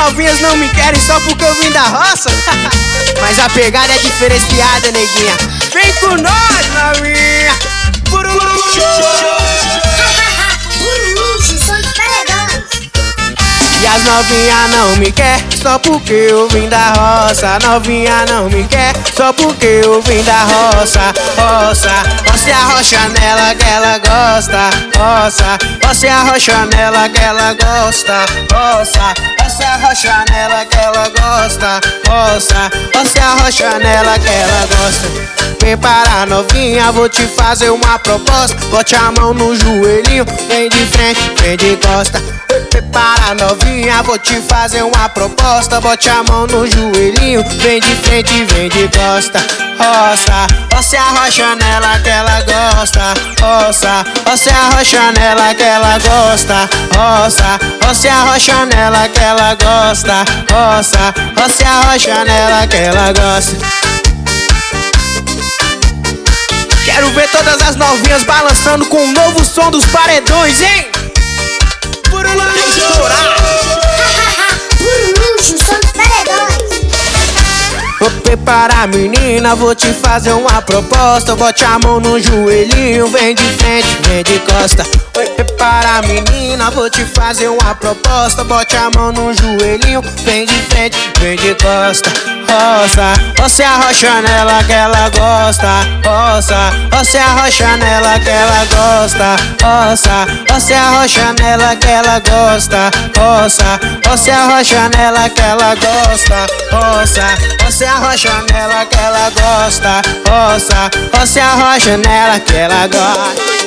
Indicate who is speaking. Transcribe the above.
Speaker 1: novinhas não me querem só porque eu vim da roça. Mas a pegada é diferenciada, neguinha. Vem com nós, novinha. Buruluxo.
Speaker 2: Buruluxo, sou de paredões.
Speaker 1: E as novinha não me quer só porque eu vim da roça. Novinha não me quer só porque eu vim da roça. Roça, você arrocha nela que ela gosta. Roça, você arrocha nela que ela gosta. Roça, você arrocha nela que ela gosta. Roça, você arrocha nela que ela gosta. Prepara, novinha, vou te fazer uma proposta. Bote a mão no joelhinho, vem de frente, vem de costa. Prepara, novinha, vou te fazer uma proposta. Bote a mão no joelhinho, vem de frente, vem de costa. Roça, você arrocha nela que ela gosta. Roça, você arrocha nela que ela gosta. Roça, você arrocha nela que ela gosta. Roça, você arrocha nela que ela gosta. Quero ver todas as novinhas balançando com o novo som dos paredões, hein? Buruluxo,
Speaker 2: sou de paredões.
Speaker 1: Vou preparar, menina, vou te fazer uma proposta. Bote a mão no joelhinho, vem de frente, vem de costa. Vou preparar, menina, vou te fazer uma proposta. Bote a mão no joelhinho, vem de frente, vem de costa. Roça, você arrocha nela que ela gosta. Roça, você arrocha nela que ela gosta. Roça, você arrocha nela que ela gosta. Roça, você arrocha nela que ela gosta. Roça, você arrocha nela que ela gosta. Roça, você arrocha nela que ela gosta.